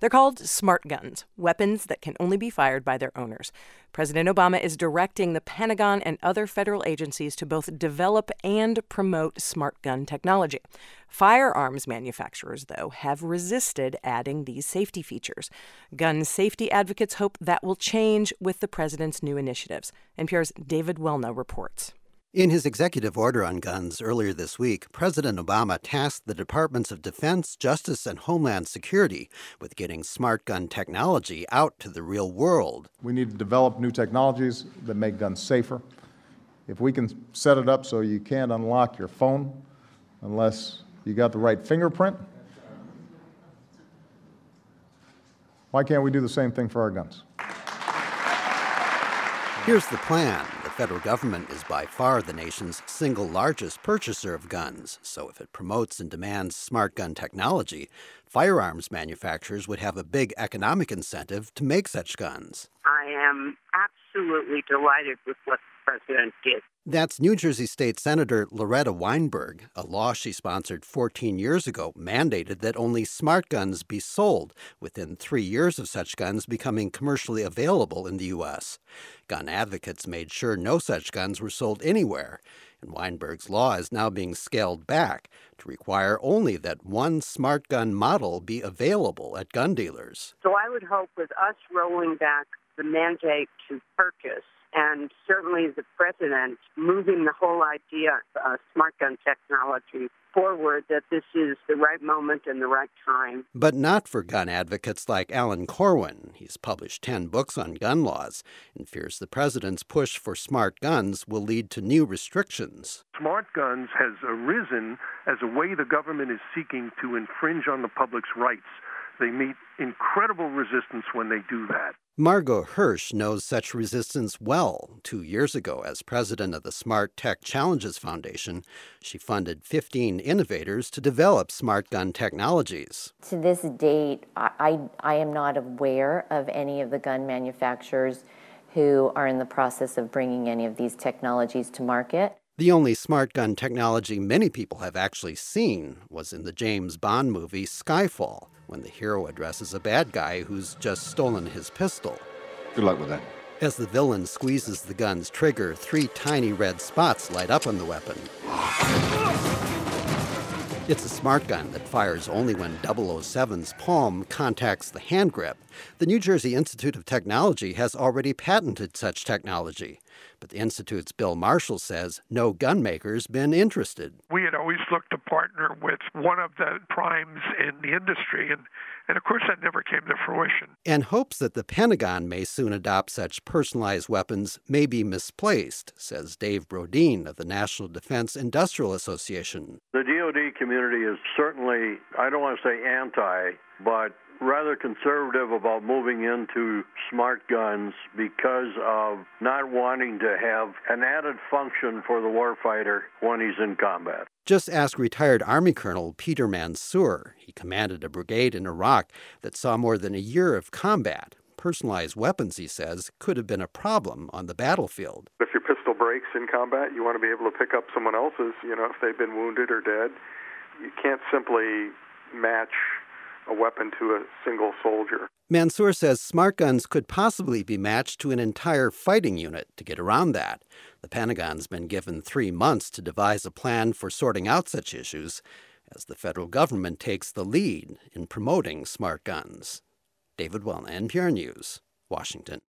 They're called smart guns, weapons that can only be fired by their owners. President Obama is directing the Pentagon and other federal agencies to both develop and promote smart gun technology. Firearms manufacturers, though, have resisted adding these safety features. Gun safety advocates hope that will change with the president's new initiatives. NPR's David Welna reports. In his executive order on guns earlier this week, President Obama tasked the Departments of Defense, Justice, and Homeland Security with getting smart gun technology out to the real world. We need to develop new technologies that make guns safer. If we can set it up so you can't unlock your phone unless you got the right fingerprint, why can't we do the same thing for our guns? Here's the plan. The federal government is by far the nation's single largest purchaser of guns, so if it promotes and demands smart gun technology, firearms manufacturers would have a big economic incentive to make such guns. I am absolutely delighted with what the president did. That's New Jersey State Senator Loretta Weinberg. A law she sponsored 14 years ago mandated that only smart guns be sold within 3 years of such guns becoming commercially available in the U.S. Gun advocates made sure no such guns were sold anywhere, and Weinberg's law is now being scaled back to require only that one smart gun model be available at gun dealers. So I would hope with us rolling back the mandate to purchase, and certainly the president moving the whole idea of smart gun technology forward, that this is the right moment and the right time. But not for gun advocates like Alan Corwin. He's published 10 books on gun laws and fears the president's push for smart guns will lead to new restrictions. Smart guns has arisen as a way the government is seeking to infringe on the public's rights. They meet incredible resistance when they do that. Margot Hirsch knows such resistance well. 2 years ago, as president of the Smart Tech Challenges Foundation, she funded 15 innovators to develop smart gun technologies. To this date, I am not aware of any of the gun manufacturers who are in the process of bringing any of these technologies to market. The only smart gun technology many people have actually seen was in the James Bond movie Skyfall, when the hero addresses a bad guy who's just stolen his pistol. Good luck with that. As the villain squeezes the gun's trigger, 3 tiny red spots light up on the weapon. It's a smart gun that fires only when 007's palm contacts the hand grip. The New Jersey Institute of Technology has already patented such technology. But the Institute's Bill Marshall says no gun maker's been interested. We had always looked to partner with one of the primes in the industry, and of course that never came to fruition. And hopes that the Pentagon may soon adopt such personalized weapons may be misplaced, says Dave Brodeen of the National Defense Industrial Association. The DoD community is certainly, I don't want to say anti, but rather conservative about moving into smart guns because of not wanting to have an added function for the warfighter when he's in combat. Just ask retired Army Colonel Peter Mansour. He commanded a brigade in Iraq that saw more than a year of combat. Personalized weapons, he says, could have been a problem on the battlefield. If your pistol breaks in combat, you want to be able to pick up someone else's, if they've been wounded or dead. You can't simply match a weapon to a single soldier. Mansour says smart guns could possibly be matched to an entire fighting unit to get around that. The Pentagon's been given 3 months to devise a plan for sorting out such issues as the federal government takes the lead in promoting smart guns. David Welna, NPR News, Washington.